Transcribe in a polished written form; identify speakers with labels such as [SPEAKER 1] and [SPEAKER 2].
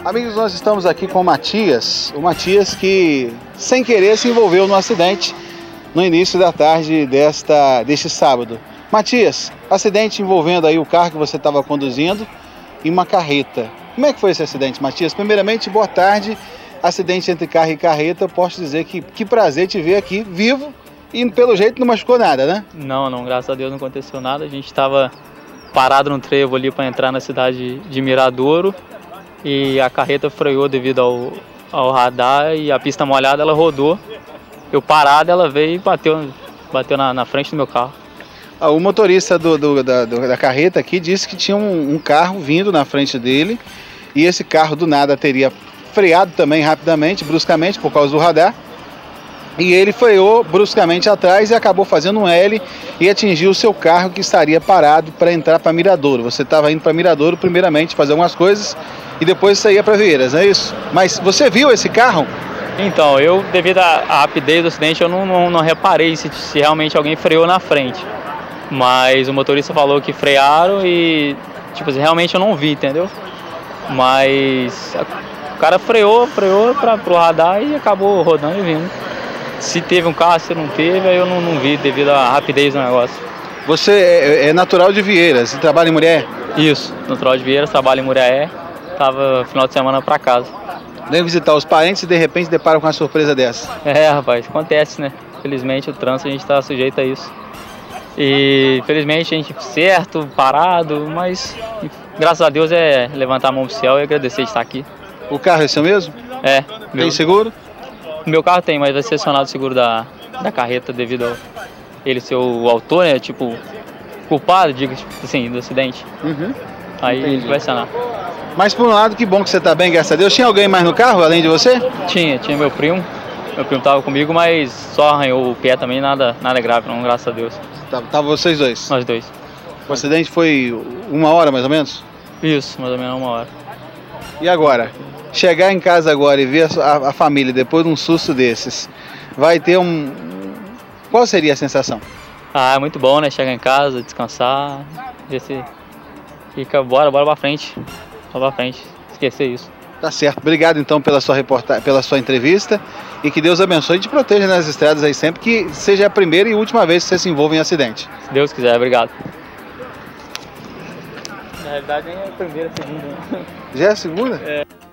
[SPEAKER 1] Amigos, nós estamos aqui com o Matias que, sem querer, se envolveu no acidente no início da tarde deste sábado. Matias, acidente envolvendo aí o carro que você estava conduzindo e uma carreta. Como é que foi esse acidente, Matias? Primeiramente, boa tarde. Acidente entre carro e carreta, posso dizer que prazer te ver aqui, vivo, e pelo jeito não machucou nada, né?
[SPEAKER 2] Não, graças a Deus não aconteceu nada. A gente estava parado no trevo ali para entrar na cidade de Miradouro e a carreta freou devido ao radar e a pista molhada, ela rodou. Eu parado, ela veio e bateu na frente do meu carro.
[SPEAKER 1] O motorista da carreta aqui disse que tinha um carro vindo na frente dele e esse carro do nada teria freado também rapidamente, bruscamente, por causa do radar. E ele freou bruscamente atrás e acabou fazendo um L e atingiu o seu carro que estaria parado para entrar para Miradouro. Você estava indo para Miradouro primeiramente fazer algumas coisas e depois você ia para Vieiras, não é isso? Mas você viu esse carro?
[SPEAKER 2] Então, devido à rapidez do acidente, eu não reparei se realmente alguém freou na frente. Mas o motorista falou que frearam e, realmente eu não vi, entendeu? Mas o cara freou pro radar e acabou rodando e vindo. Se teve um carro, se não teve, aí eu não vi devido à rapidez do negócio.
[SPEAKER 1] Você é natural de Vieiras e trabalha em Muriaé?
[SPEAKER 2] Isso, natural de Vieiras, trabalho em Muriaé, tava final de semana para casa.
[SPEAKER 1] Vem visitar os parentes e de repente deparam com uma surpresa dessa.
[SPEAKER 2] Rapaz, acontece, né? Felizmente o trânsito a gente tá sujeito a isso. E felizmente a gente certo, parado, mas graças a Deus é levantar a mão pro céu e agradecer de estar aqui.
[SPEAKER 1] O carro é seu mesmo?
[SPEAKER 2] É.
[SPEAKER 1] Tem seguro?
[SPEAKER 2] O meu carro tem, mas vai ser acionado o seguro da carreta devido a ele ser o autor, né? Culpado, do acidente.
[SPEAKER 1] Uhum.
[SPEAKER 2] Aí
[SPEAKER 1] Entendi.
[SPEAKER 2] ele vai acionar.
[SPEAKER 1] Mas por um lado, que bom que você tá bem, graças a Deus. Tinha alguém mais no carro, além de você?
[SPEAKER 2] Tinha meu primo. Meu primo tava comigo, mas só arranhou o pé também, nada grave, não, graças a Deus.
[SPEAKER 1] Tava vocês dois?
[SPEAKER 2] Nós dois.
[SPEAKER 1] O acidente foi 1 hora, mais ou menos?
[SPEAKER 2] Isso, mais ou menos 1 hora.
[SPEAKER 1] E agora? Chegar em casa agora e ver a família depois de um susto desses, vai ter Qual seria a sensação?
[SPEAKER 2] É muito bom, né? Chegar em casa, descansar, ver se fica, bora pra frente. Bora pra frente, esquecer isso.
[SPEAKER 1] Tá certo. Obrigado então pela sua entrevista e que Deus abençoe e te proteja nas estradas aí sempre, que seja a primeira e última vez que você se envolva em acidente.
[SPEAKER 2] Se Deus quiser, obrigado. Na realidade nem é a primeira, a segunda.
[SPEAKER 1] Já é a segunda?
[SPEAKER 2] É.